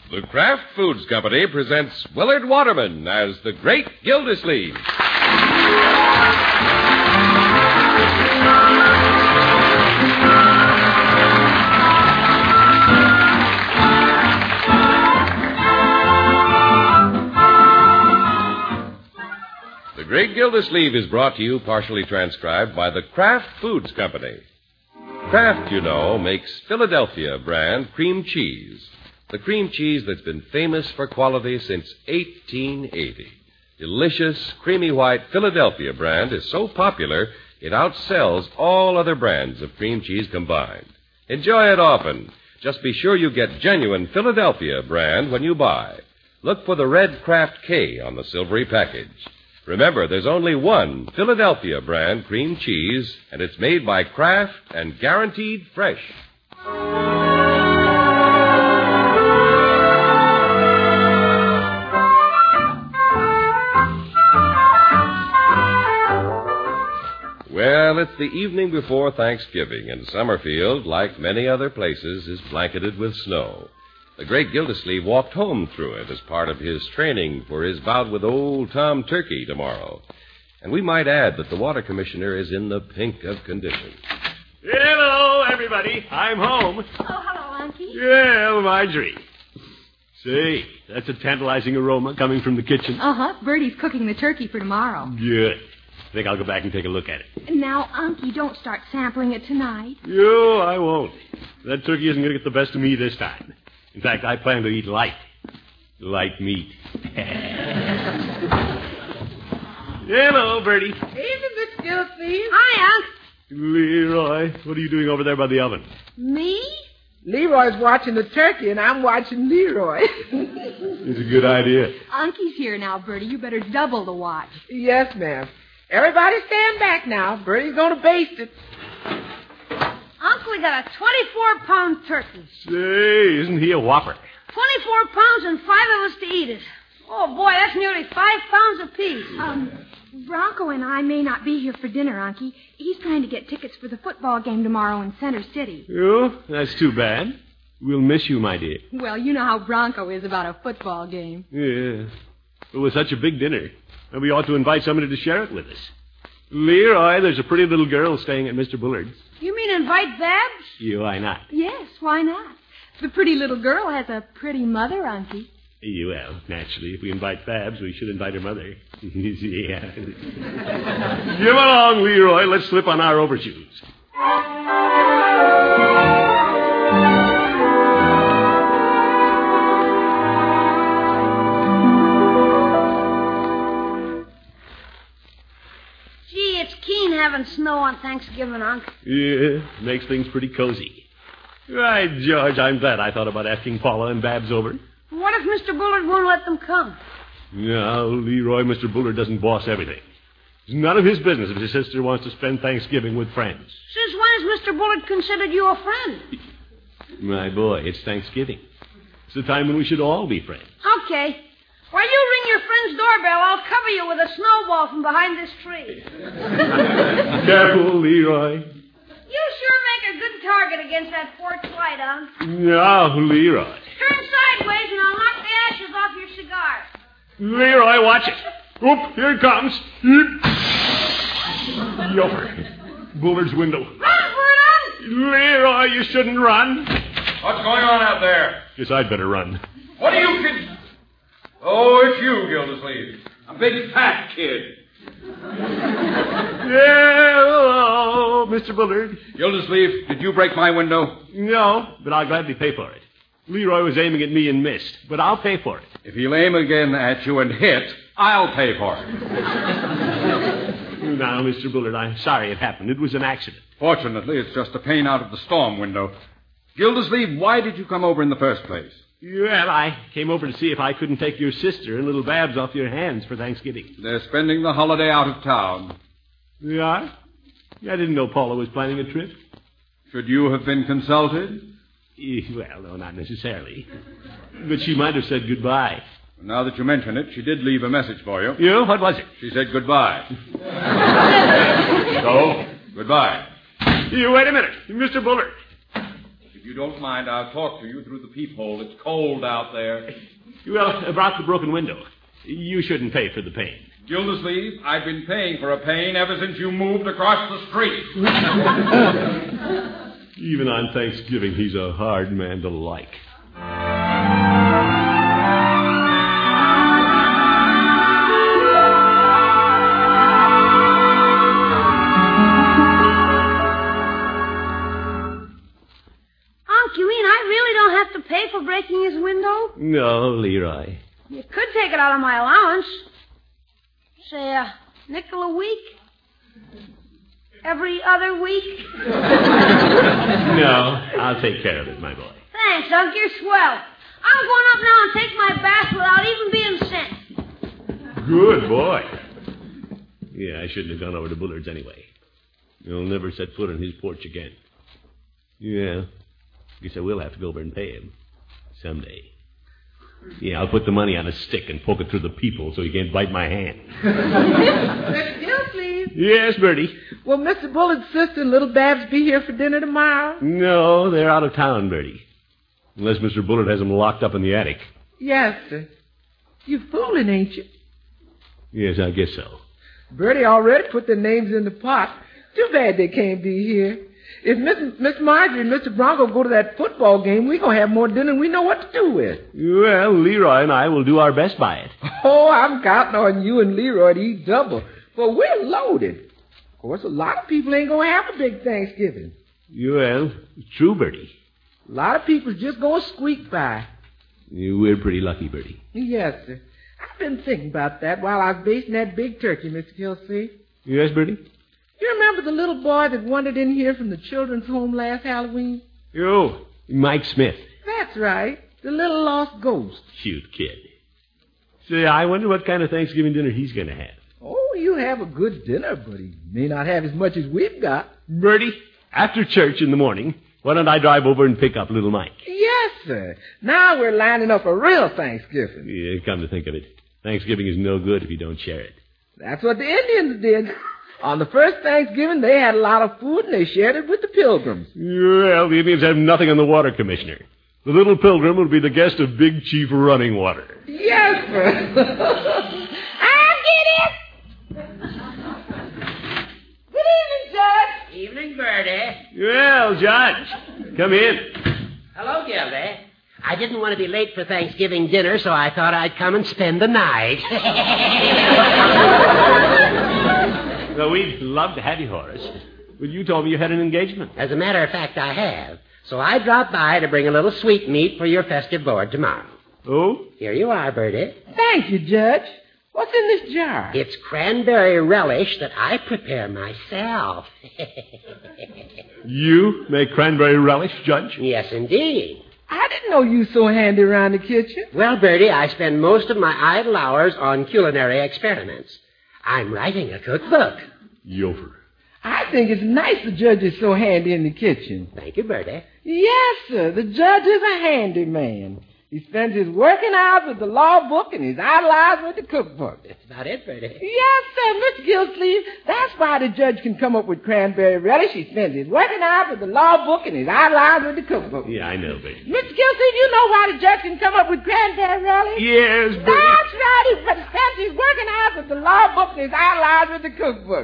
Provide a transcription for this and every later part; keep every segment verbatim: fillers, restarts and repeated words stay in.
The Kraft Foods Company presents Willard Waterman as the Great Gildersleeve. The Great Gildersleeve is brought to you, partially transcribed, by the Kraft Foods Company. Kraft, you know, makes Philadelphia brand cream cheese. The cream cheese that's been famous for quality since eighteen eighty. Delicious, creamy white Philadelphia brand is so popular, it outsells all other brands of cream cheese combined. Enjoy it often. Just be sure you get genuine Philadelphia brand when you buy. Look for the red Kraft K on the silvery package. Remember, there's only one Philadelphia brand cream cheese, and it's made by Kraft and guaranteed fresh. Well, it's the evening before Thanksgiving, and Summerfield, like many other places, is blanketed with snow. The Great Gildersleeve walked home through it as part of his training for his bout with old Tom Turkey tomorrow. And we might add that the water commissioner is in the pink of condition. Hello, everybody. I'm home. Oh, hello, Unky. Yeah, Marjorie. Say, that's a tantalizing aroma coming from the kitchen. Uh-huh. Bertie's cooking the turkey for tomorrow. Good. I think I'll go back and take a look at it. Now, Unky, don't start sampling it tonight. No, I won't. That turkey isn't going to get the best of me this time. In fact, I plan to eat light. Light meat. Hello, Bertie. Evening, Mister Gildersleeve. Hi, Unc. Leroy, what are you doing over there by the oven? Me? Leroy's watching the turkey, and I'm watching Leroy. It's a good idea. Unky's here now, Bertie. You better double the watch. Yes, ma'am. Everybody stand back now. Bertie's going to baste it. Uncle, we got a twenty-four pound turkey. Say, isn't he a whopper? twenty-four pounds and five of us to eat it. Oh, boy, that's nearly five pounds apiece. Um, Bronco and I may not be here for dinner, Unky. He's trying to get tickets for the football game tomorrow in Center City. Oh, that's too bad. We'll miss you, my dear. Well, you know how Bronco is about a football game. Yeah. It was such a big dinner. And we ought to invite somebody to share it with us. Leroy, there's a pretty little girl staying at Mister Bullard's. You mean invite Babs? Yeah, why not? Yes, why not? The pretty little girl has a pretty mother, Unky. Yeah, well, naturally, if we invite Babs, we should invite her mother. Yeah. Come along, Leroy. Let's slip on our overshoes. Gee, it's keen having snow on Thanksgiving, Unc. Yeah, makes things pretty cozy. Right, George, I'm glad I thought about asking Paula and Babs over. What if Mister Bullard won't let them come? No, Leroy, Mister Bullard doesn't boss everything. It's none of his business if his sister wants to spend Thanksgiving with friends. Since when has Mister Bullard considered you a friend? My boy, it's Thanksgiving. It's the time when we should all be friends. Okay. While you ring your friend's doorbell, I'll cover you with a snowball from behind this tree. Careful, Leroy. You sure make a good target against that porch light, Unc. No, Leroy. Turn sideways and I'll knock the ashes off your cigar. Leroy, watch it. Oop, here it comes. Yopper. Bullard's window. Run for it, Unc. Leroy, you shouldn't run. What's going on out there? Guess I'd better run. What are you kids? Oh, it's you, Gildersleeve. A big fat kid. Hello, Mister Bullard. Gildersleeve, did you break my window? No, but I'll gladly pay for it. Leroy was aiming at me and missed, but I'll pay for it. If he'll aim again at you and hit, I'll pay for it. Now, Mister Bullard, I'm sorry it happened. It was an accident. Fortunately, it's just a pane out of the storm window. Gildersleeve, why did you come over in the first place? Well, I came over to see if I couldn't take your sister and little Babs off your hands for Thanksgiving. They're spending the holiday out of town. They are? I didn't know Paula was planning a trip. Should you have been consulted? Eh, Well, no, not necessarily. But she might have said goodbye. Now that you mention it, she did leave a message for you. You? What was it? She said goodbye. So, goodbye. You wait a minute. Mister Bullard. If you don't mind, I'll talk to you through the peephole. It's cold out there. Well, about the broken window. You shouldn't pay for the pain. Gildersleeve, I've been paying for a pane ever since you moved across the street. Even on Thanksgiving, he's a hard man to like. Unc, you mean I really don't have to pay for breaking his window? No, Leroy. You could take it out of my allowance. Say, a nickel a week? Every other week? No, I'll take care of it, my boy. Thanks, Unc. You're swell. I'm going up now and take my bath without even being sent. Good boy. Yeah, I shouldn't have gone over to Bullard's anyway. You'll never set foot on his porch again. Yeah, guess I will have to go over and pay him. Someday. Yeah, I'll put the money on a stick and poke it through the peephole so he can't bite my hand. Mister Gildersleeve. Yes, Bertie. Will Mister Bullard's sister and little Babs be here for dinner tomorrow? No, they're out of town, Bertie. Unless Mister Bullard has them locked up in the attic. Yes, sir. You fooling, ain't you? Yes, I guess so. Bertie already put their names in the pot. Too bad they can't be here. If Miss, Miss Marjorie and Mister Bronco go to that football game, we're going to have more dinner than we know what to do with. Well, Leroy and I will do our best by it. Oh, I'm counting on you and Leroy to eat double. Well, we're loaded. Of course, a lot of people ain't going to have a big Thanksgiving. Well, true, Bertie. A lot of people's just going to squeak by. We're pretty lucky, Bertie. Yes, sir. I've been thinking about that while I was basting that big turkey, Mister Gildersleeve. Yes, Bertie? You remember the little boy that wandered in here from the children's home last Halloween? Oh, Mike Smith. That's right. The little lost ghost. Cute kid. Say, I wonder what kind of Thanksgiving dinner he's going to have. Oh, you have a good dinner, but he may not have as much as we've got. Bertie, after church in the morning, why don't I drive over and pick up little Mike? Yes, sir. Now we're lining up a real Thanksgiving. Yeah, come to think of it, Thanksgiving is no good if you don't share it. That's what the Indians did. On the first Thanksgiving, they had a lot of food, and they shared it with the Pilgrims. Well, the Indians have nothing on the water, Commissioner. The little Pilgrim will be the guest of Big Chief Running Water. Yes, sir. I'll get it! Good evening, Judge. Evening, Bertie. Well, Judge, come in. Hello, Gildy. I didn't want to be late for Thanksgiving dinner, so I thought I'd come and spend the night. Well, we'd love to have you, Horace. But you told me you had an engagement. As a matter of fact, I have. So I dropped by to bring a little sweetmeat for your festive board tomorrow. Oh? Here you are, Bertie. Thank you, Judge. What's in this jar? It's cranberry relish that I prepare myself. You make cranberry relish, Judge? Yes, indeed. I didn't know you so handy around the kitchen. Well, Bertie, I spend most of my idle hours on culinary experiments. I'm writing a cookbook. Yofer. I think it's nice the judge is so handy in the kitchen. Thank you, Bertie. Yes, sir. The judge is a handy man. He spends his working hours with the law book and his idle hours with the cookbook. That's about it, Bertie. Yes, sir, Mister Gildersleeve. That's why the judge can come up with cranberry relish. He spends his working hours with the law book and his idle hours with the cookbook. Yeah, I know, Bertie. Mister Gildersleeve, you know why the judge can come up with cranberry relish? Yes, Bertie. That's right. He spends his working hours with the law book and his idle hours with the cookbook.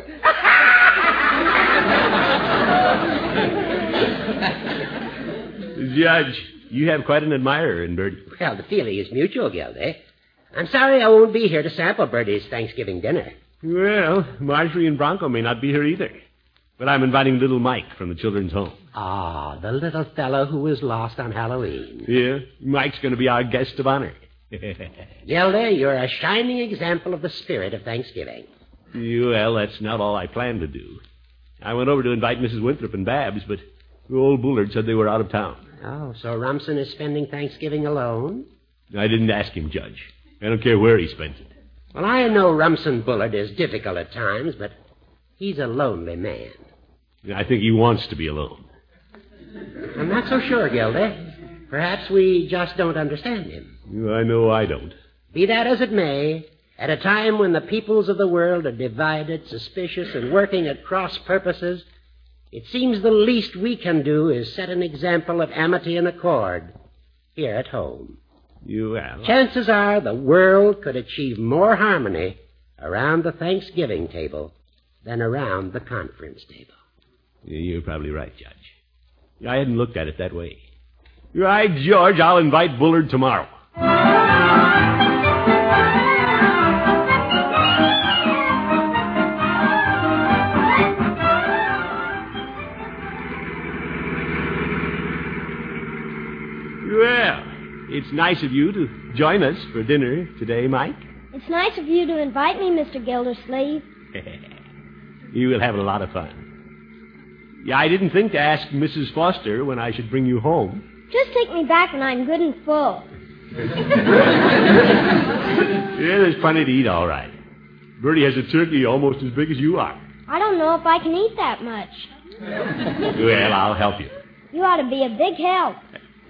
Judge, you have quite an admirer in Bertie. Well, the feeling is mutual, Gildy. I'm sorry I won't be here to sample Bertie's Thanksgiving dinner. Well, Marjorie and Bronco may not be here either. But I'm inviting little Mike from the children's home. Ah, the little fellow who was lost on Halloween. Yeah, Mike's going to be our guest of honor. Gildy, you're a shining example of the spirit of Thanksgiving. Well, that's not all I planned to do. I went over to invite Missus Winthrop and Babs, but old Bullard said they were out of town. Oh, so Rumson is spending Thanksgiving alone? I didn't ask him, Judge. I don't care where he spends it. Well, I know Rumson Bullard is difficult at times, but he's a lonely man. I think he wants to be alone. I'm not so sure, Gildy. Perhaps we just don't understand him. I know I don't. Be that as it may, at a time when the peoples of the world are divided, suspicious, and working at cross purposes, It seems the least we can do is set an example of amity and accord here at home. You have. Chances are the world could achieve more harmony around the Thanksgiving table than around the conference table. You're probably right, Judge. I hadn't looked at it that way. Right, George, I'll invite Bullard tomorrow. Well, it's nice of you to join us for dinner today, Mike. It's nice of you to invite me, Mister Gildersleeve. You will have a lot of fun. Yeah, I didn't think to ask Missus Foster when I should bring you home. Just take me back when I'm good and full. Yeah, there's plenty to eat, all right. Bertie has a turkey almost as big as you are. I don't know if I can eat that much. Well, I'll help you. You ought to be a big help.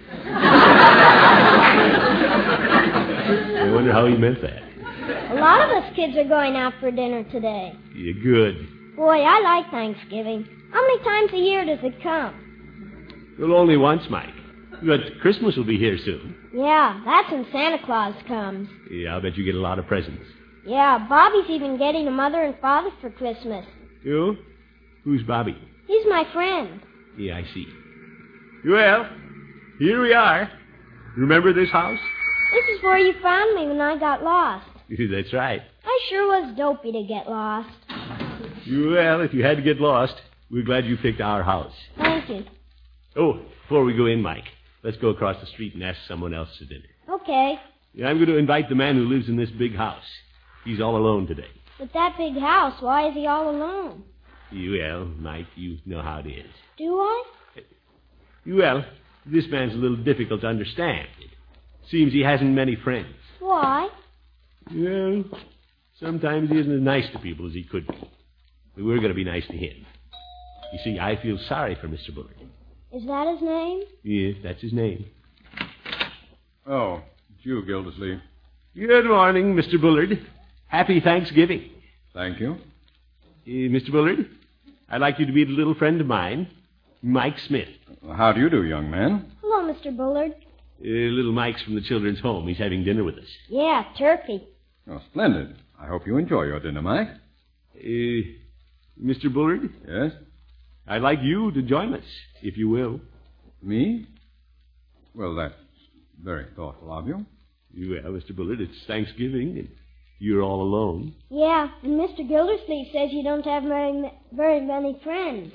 I wonder how he meant that. A lot of us kids are going out for dinner today. You're good. Boy, I like Thanksgiving. How many times a year does it come? Well, only once, Mike. But Christmas will be here soon. Yeah, that's when Santa Claus comes. Yeah, I'll bet you get a lot of presents. Yeah, Bobby's even getting a mother and father for Christmas. You? Who's Bobby? He's my friend. Yeah, I see. Well, here we are. Remember this house? This is where you found me when I got lost. That's right. I sure was dopey to get lost. Well, if you had to get lost, we're glad you picked our house. Thank you. Oh, before we go in, Mike, let's go across the street and ask someone else to dinner. Okay. Yeah, I'm going to invite the man who lives in this big house. He's all alone today. With that big house, why is he all alone? Well, Mike, you know how it is. Do I? Well, this man's a little difficult to understand. It seems he hasn't many friends. Why? Well, sometimes he isn't as nice to people as he could be. But we're going to be nice to him. You see, I feel sorry for Mister Bullard. Is that his name? Yes, that's his name. Oh, it's you, Gildersleeve. Good morning, Mister Bullard. Happy Thanksgiving. Thank you. Uh, Mister Bullard, I'd like you to meet a little friend of mine, Mike Smith. How do you do, young man? Hello, Mister Bullard. Uh, little Mike's from the children's home. He's having dinner with us. Yeah, turkey. Oh, splendid. I hope you enjoy your dinner, Mike. Uh, Mister Bullard? Yes? I'd like you to join us, if you will. Me? Well, that's very thoughtful of you. Well, Mister Bullard, it's Thanksgiving, and you're all alone. Yeah, and Mister Gildersleeve says you don't have very, very many friends.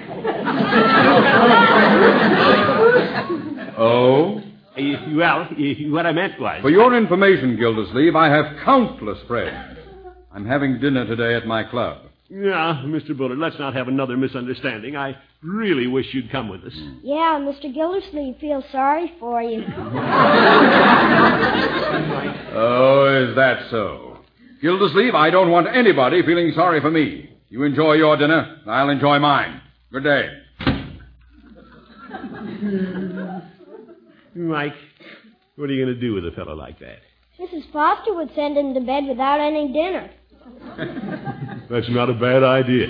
Oh? Uh, well, uh, what I meant was... For your information, Gildersleeve, I have countless friends. I'm having dinner today at my club. Yeah, Mister Bullard, let's not have another misunderstanding. I really wish you'd come with us. Yeah, Mister Gildersleeve feels sorry for you. Oh, is that so? Gildersleeve, I don't want anybody feeling sorry for me. You enjoy your dinner, I'll enjoy mine. Good day. Mike, what are you going to do with a fellow like that? Missus Foster would send him to bed without any dinner. That's not a bad idea.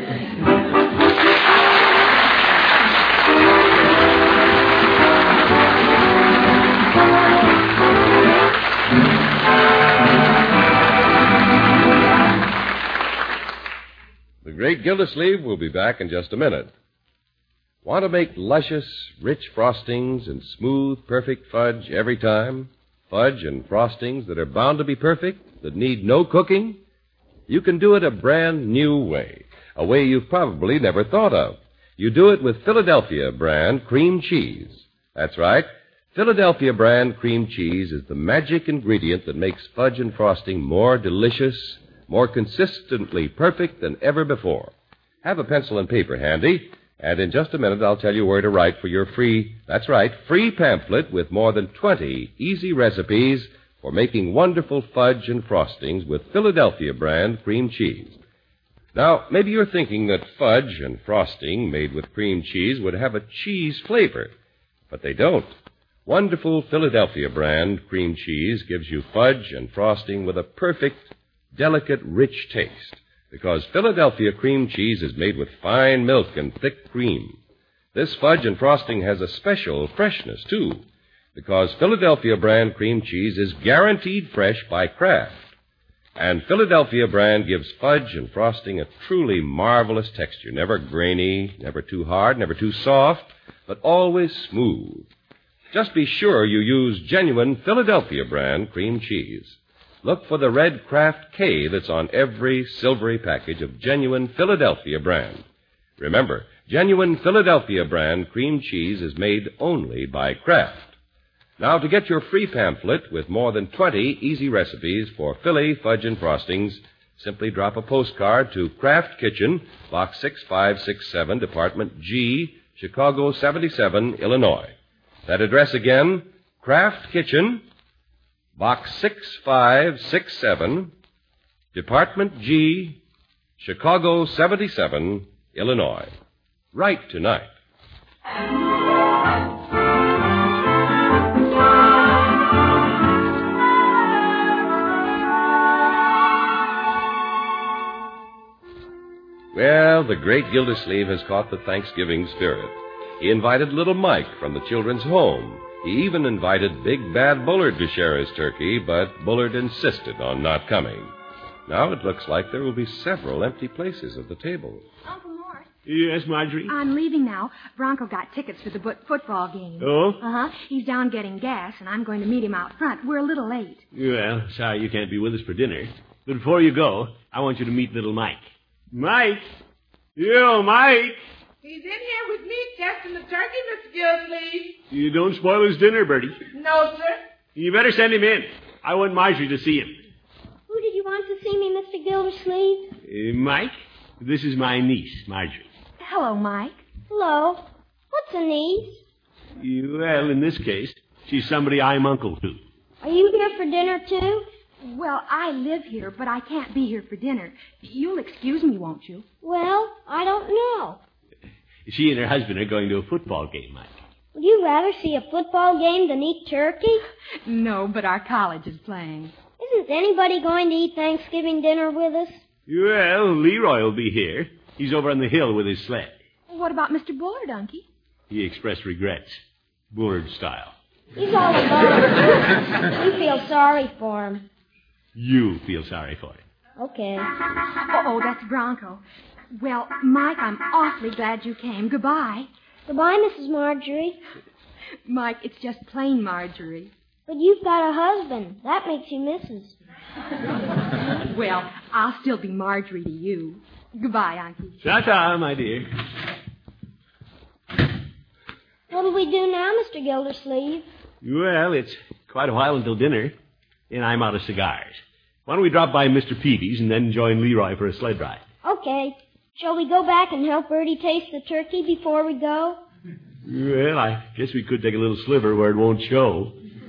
The great Gildersleeve will be back in just a minute. Want to make luscious, rich frostings and smooth, perfect fudge every time? Fudge and frostings that are bound to be perfect, that need no cooking? You can do it a brand new way, a way you've probably never thought of. You do it with Philadelphia brand cream cheese. That's right. Philadelphia brand cream cheese is the magic ingredient that makes fudge and frosting more delicious, more consistently perfect than ever before. Have a pencil and paper handy, and in just a minute I'll tell you where to write for your free, that's right, free pamphlet with more than twenty easy recipes for making wonderful fudge and frostings with Philadelphia brand cream cheese. Now, maybe you're thinking that fudge and frosting made with cream cheese would have a cheese flavor, but they don't. Wonderful Philadelphia brand cream cheese gives you fudge and frosting with a perfect, delicate, rich taste, because Philadelphia cream cheese is made with fine milk and thick cream. This fudge and frosting has a special freshness, too, because Philadelphia brand cream cheese is guaranteed fresh by Kraft. And Philadelphia brand gives fudge and frosting a truly marvelous texture, never grainy, never too hard, never too soft, but always smooth. Just be sure you use genuine Philadelphia brand cream cheese. Look for the red Kraft K that's on every silvery package of genuine Philadelphia brand. Remember, genuine Philadelphia brand cream cheese is made only by Kraft. Now, to get your free pamphlet with more than twenty easy recipes for Philly fudge and frostings, simply drop a postcard to Kraft Kitchen, Box six five six seven, Department G, Chicago seventy-seven, Illinois. That address again, Kraft Kitchen, Box six five six seven, Department G, Chicago seventy-seven, Illinois. Write tonight. Well, the great Gildersleeve has caught the Thanksgiving spirit. He invited little Mike from the children's home. He even invited Big Bad Bullard to share his turkey, but Bullard insisted on not coming. Now it looks like there will be several empty places at the table. Uncle Mort. Yes, Marjorie? I'm leaving now. Bronco got tickets for the bu- football game. Oh? Uh-huh. He's down getting gas, and I'm going to meet him out front. We're a little late. Well, sorry you can't be with us for dinner. But before you go, I want you to meet little Mike. Mike! Yo, Mike! He's in here with me, testing the turkey, Mister Gildersleeve. You don't spoil his dinner, Bertie. No, sir. You better send him in. I want Marjorie to see him. Who did you want to see me, Mister Gildersleeve? Uh, Mike, this is my niece, Marjorie. Hello, Mike. Hello. What's a niece? You, well, in this case, she's somebody I'm uncle to. Are you here for dinner, too? Well, I live here, but I can't be here for dinner. You'll excuse me, won't you? Well, I don't know. She and her husband are going to a football game, Mike. Would you rather see a football game than eat turkey? No, but our college is playing. Isn't anybody going to eat Thanksgiving dinner with us? Well, Leroy will be here. He's over on the hill with his sled. What about Mister Bullard, Unky? He expressed regrets. Bullard style. He's all alone. You feel sorry for him. You feel sorry for him. Okay. Oh, oh, that's Bronco. Well, Mike, I'm awfully glad you came. Goodbye. Goodbye, Missus Marjorie. Mike, it's just plain Marjorie. But you've got a husband. That makes you Missus Well, I'll still be Marjorie to you. Goodbye, Unky. Ta-ta, my dear. What'll we do now, Mister Gildersleeve? Well, it's quite a while until dinner, and I'm out of cigars. Why don't we drop by Mister Peavy's and then join Leroy for a sled ride? Okay. Shall we go back and help Bertie taste the turkey before we go? Well, I guess we could take a little sliver where it won't show.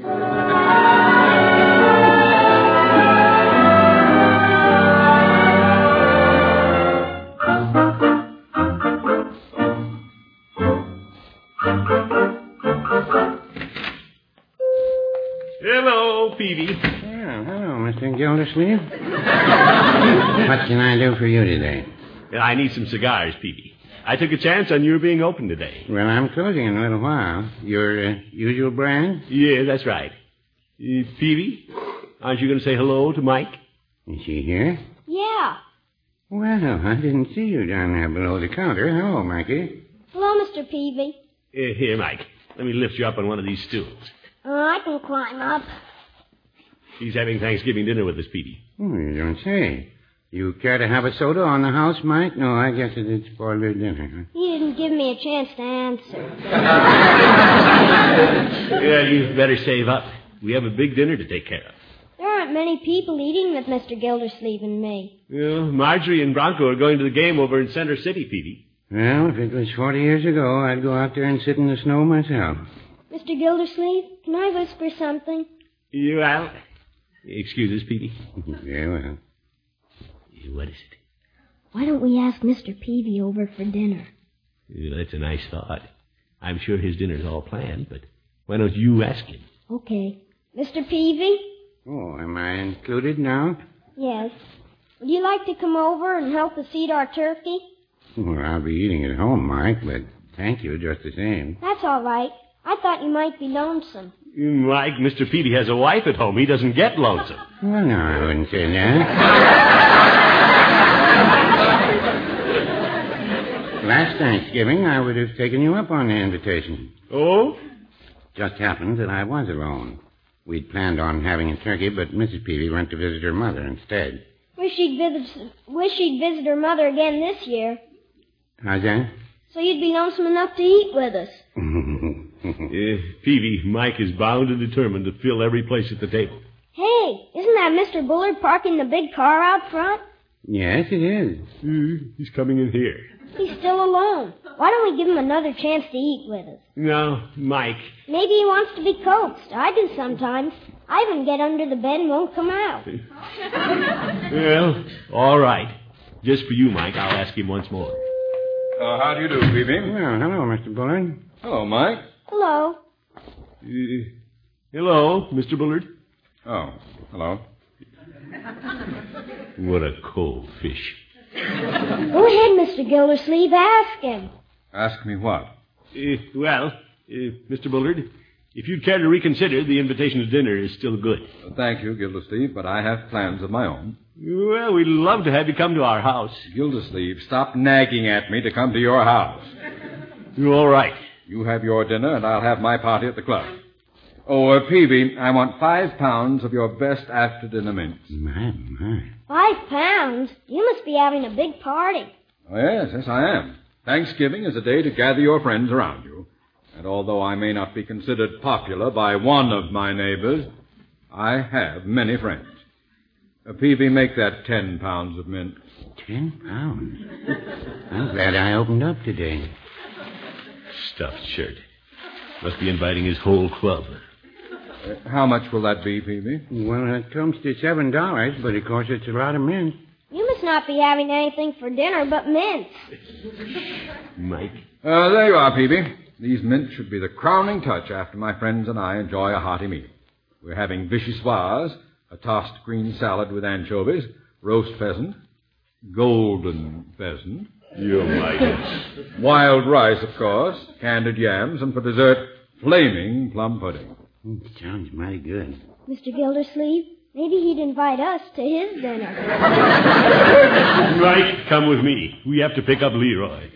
Hello, Peavy. Oh, hello, Mister Gildersleeve. What can I do for you today? I need some cigars, Peavy. I took a chance on your being open today. Well, I'm closing in a little while. Your uh, usual brand? Yeah, that's right. Uh, Peavy, aren't you going to say hello to Mike? Is she here? Yeah. Well, I didn't see you down there below the counter. Hello, Mikey. Hello, Mister Peavy. Uh, here, Mike. Let me lift you up on one of these stools. Oh, I can climb up. He's having Thanksgiving dinner with us, Peavy. Oh, you don't say. You care to have a soda on the house, Mike? No, I guess it did spoil your dinner. Huh? He didn't give me a chance to answer. Yeah, you better save up. We have a big dinner to take care of. There aren't many people eating with Mister Gildersleeve and me. Well, Marjorie and Bronco are going to the game over in Center City, Peavy. Well, if it was forty years ago, I'd go out there and sit in the snow myself. Mister Gildersleeve, can I whisper something? You out? Excuse us, Peavy. Very well. What is it? Why don't we ask Mister Peavy over for dinner? Well, that's a nice thought. I'm sure his dinner's all planned, but why don't you ask him? Okay. Mister Peavy? Oh, am I included now? Yes. Would you like to come over and help us eat our turkey? Well, I'll be eating at home, Mike, but thank you just the same. That's all right. I thought you might be lonesome. Mike, Mister Peavy has a wife at home. He doesn't get lonesome. Well, no, I wouldn't say that. Last Thanksgiving, I would have taken you up on the invitation. Oh? Just happened that I was alone. We'd planned on having a turkey, but Missus Peavy went to visit her mother instead. Wish she'd visit, wish she'd visit her mother again this year. How's that? So you'd be lonesome enough to eat with us. uh, Peavy, Mike is bound and determined to fill every place at the table. Hey, isn't that Mister Bullard parking the big car out front? Yes, it is. Uh, he's coming in here. He's still alone. Why don't we give him another chance to eat with us? No, Mike. Maybe he wants to be coaxed. I do sometimes. I even get under the bed and won't come out. Well, all right. Just for you, Mike, I'll ask him once more. Uh, how do you do, Peavy? Well, hello, Mister Bullard. Hello, Mike. Hello. Uh, hello, Mister Bullard. Oh, hello. What a cold fish. Go ahead, Mister Gildersleeve. Ask him. Ask me what? Uh, well, uh, Mister Bullard, if you'd care to reconsider, the invitation to dinner is still good. Well, thank you, Gildersleeve, but I have plans of my own. Well, we'd love to have you come to our house. Gildersleeve, stop nagging at me to come to your house. You're all right. You have your dinner, and I'll have my party at the club. Oh, uh, Peavy, I want five pounds of your best after-dinner mince. My, my. Five pounds? You must be having a big party. Oh, yes, yes, I am. Thanksgiving is a day to gather your friends around you. And although I may not be considered popular by one of my neighbors, I have many friends. Uh, Peavy, make that ten pounds of mince. Ten pounds? I'm glad I opened up today. Stuffed shirt. Must be inviting his whole club. Uh, how much will that be, Peavy? Well, it comes to seven dollars, but of course it's a lot of mince. You must not be having anything for dinner but mince. Mike? Uh, there you are, Peavy. These mints should be the crowning touch after my friends and I enjoy a hearty meal. We're having vichyssoise, a tossed green salad with anchovies, roast pheasant, golden pheasant. You might. Wild rice, of course, candied yams, and for dessert, flaming plum pudding. Mm, sounds mighty good. Mister Gildersleeve, maybe he'd invite us to his dinner. Mike, come with me. We have to pick up Leroy.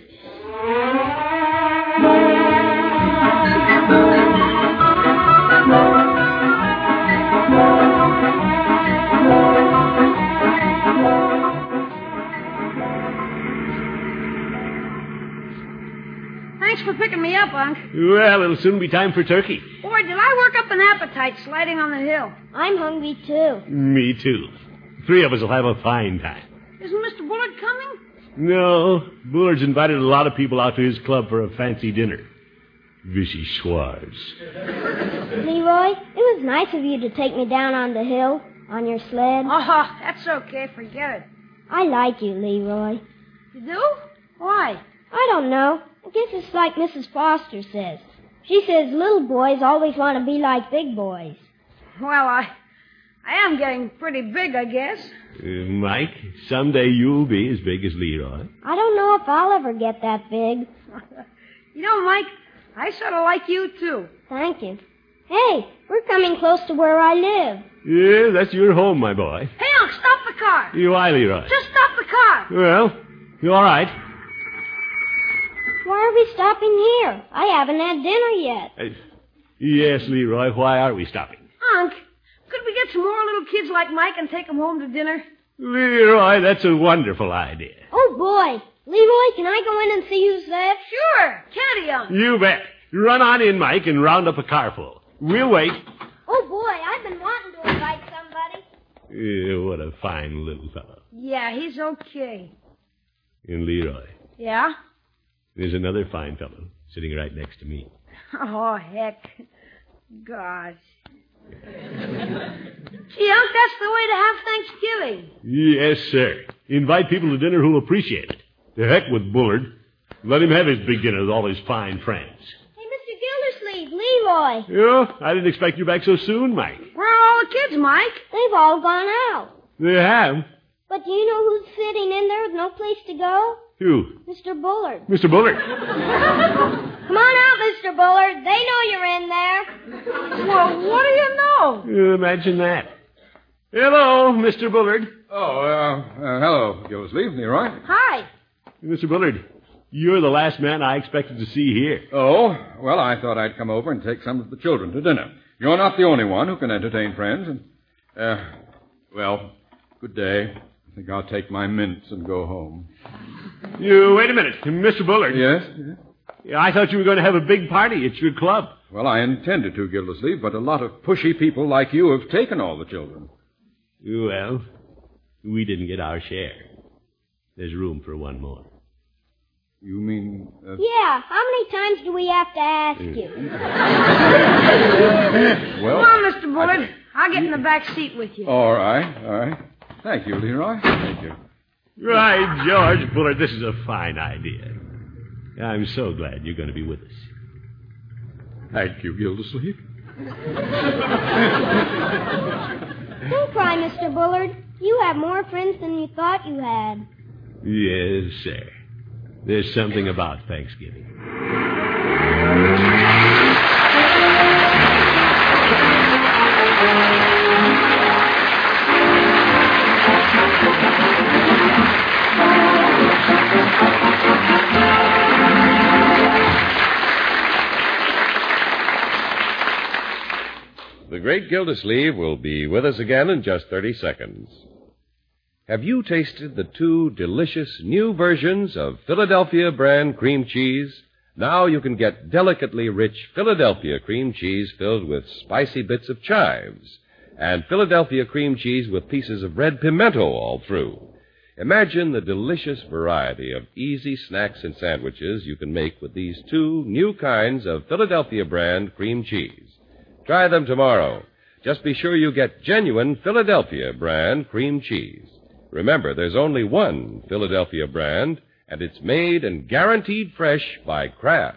Thanks for picking me up, Unc. Well, it'll soon be time for turkey. Boy, did I work up an appetite sliding on the hill. I'm hungry, too. Me too. Three of us will have a fine time. Isn't Mister Bullard coming? No, Bullard's invited a lot of people out to his club for a fancy dinner. Vichyssoise. Leroy, it was nice of you to take me down on the hill on your sled. Oh, that's okay. Forget it. I like you, Leroy. You do? Why? I don't know. I guess it's like Missus Foster says. She says little boys always want to be like big boys. Well, I I am getting pretty big, I guess. Uh, Mike, someday you'll be as big as Leroy. I don't know if I'll ever get that big. You know, Mike, I sort of like you, too. Thank you. Hey, we're coming close to where I live. Yeah, that's your home, my boy. Hey, Unc, stop the car. You why, Leroy? Just stop the car. Well, you all right? Why are we stopping here? I haven't had dinner yet. Uh, yes, Leroy, why are we stopping? Unc, could we get some more little kids like Mike and take them home to dinner? Leroy, that's a wonderful idea. Oh, boy. Leroy, can I go in and see who's there? Sure. Can't he, Unc? You bet. Run on in, Mike, and round up a carful. We'll wait. Oh, boy, I've been wanting to invite somebody. Yeah, what a fine little fellow. Yeah, he's okay. And Leroy, Yeah? there's another fine fellow sitting right next to me. Oh, heck. Gosh. Gee, Unc, that's the way to have Thanksgiving. Yes, sir. Invite people to dinner who'll appreciate it. To heck with Bullard. Let him have his big dinner with all his fine friends. Hey, Mister Gildersleeve, Leroy. Yeah, I didn't expect you back so soon, Mike. Where are all the kids, Mike? They've all gone out. They have? But do you know who's sitting in there with no place to go? Who? Mister Bullard. Mister Bullard. Come on out, Mister Bullard. They know you're in there. Well, what do you know? You imagine that. Hello, Mister Bullard. Oh, uh, uh, hello, Gildersleeve. Leroy. Hi. Mister Bullard, you're the last man I expected to see here. Oh, well, I thought I'd come over and take some of the children to dinner. You're not the only one who can entertain friends. And, uh, well, good day. I think I'll take my mints and go home. You, wait a minute. Mister Bullard. Yes? yes? Yeah, I thought you were going to have a big party at your club. Well, I intended to, Gildersleeve, but a lot of pushy people like you have taken all the children. Well, we didn't get our share. There's room for one more. You mean... Uh... Yeah, how many times do we have to ask you? well, Come on, Mister Bullard. I... I'll get in the back seat with you. All right, all right. Thank you, Leroy. Thank you. Right, George Bullard, this is a fine idea. I'm so glad you're going to be with us. Thank you, Gildersleeve. Don't cry, Mister Bullard. You have more friends than you thought you had. Yes, sir. There's something about Thanksgiving. The great Gildersleeve will be with us again in just thirty seconds. Have you tasted the two delicious new versions of Philadelphia brand cream cheese? Now you can get delicately rich Philadelphia cream cheese filled with spicy bits of chives, and Philadelphia cream cheese with pieces of red pimento all through. Imagine the delicious variety of easy snacks and sandwiches you can make with these two new kinds of Philadelphia brand cream cheese. Try them tomorrow. Just be sure you get genuine Philadelphia brand cream cheese. Remember, there's only one Philadelphia brand, and it's made and guaranteed fresh by Kraft.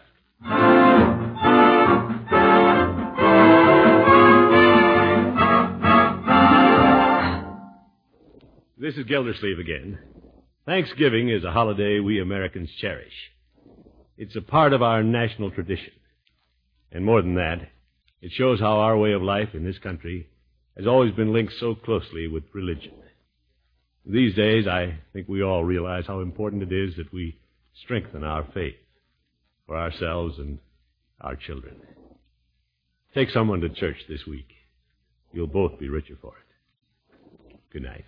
This is Gildersleeve again. Thanksgiving is a holiday we Americans cherish. It's a part of our national tradition. And more than that, it shows how our way of life in this country has always been linked so closely with religion. These days, I think we all realize how important it is that we strengthen our faith for ourselves and our children. Take someone to church this week. You'll both be richer for it. Good night.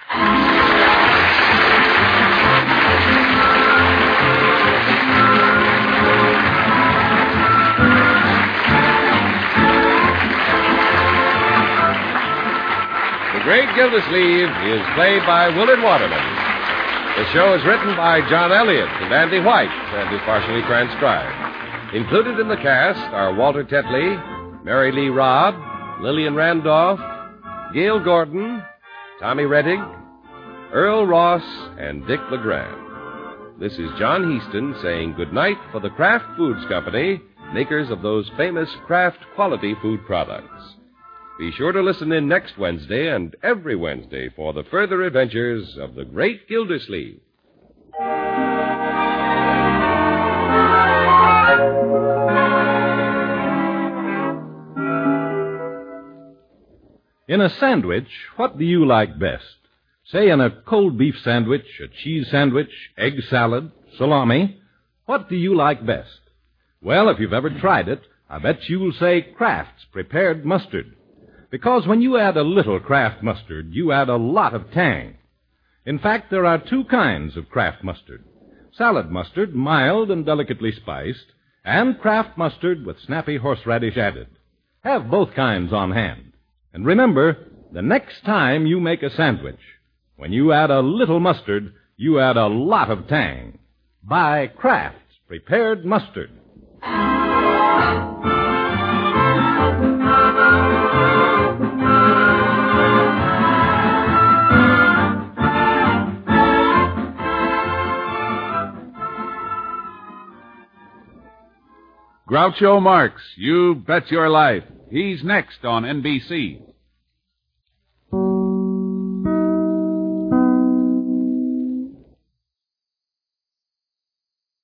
The Great Gildersleeve is played by Willard Waterman. The show is written by John Elliott and Andy White and is partially transcribed. Included in the cast are Walter Tetley, Mary Lee Robb, Lillian Randolph, Gail Gordon, Tommy Rettig, Earl Ross, and Dick LeGrand. This is John Heaston saying goodnight for the Kraft Foods Company, makers of those famous Kraft quality food products. Be sure to listen in next Wednesday and every Wednesday for the further adventures of the Great Gildersleeve. In a sandwich, what do you like best? Say in a cold beef sandwich, a cheese sandwich, egg salad, salami, what do you like best? Well, if you've ever tried it, I bet you'll say Kraft's Prepared Mustard. Because when you add a little Kraft mustard, you add a lot of tang. In fact, there are two kinds of Kraft mustard. Salad mustard, mild and delicately spiced, and Kraft mustard with snappy horseradish added. Have both kinds on hand. And remember, the next time you make a sandwich, when you add a little mustard, you add a lot of tang. Buy Kraft's Prepared Mustard. Groucho Marx, You Bet Your Life. He's next on N B C.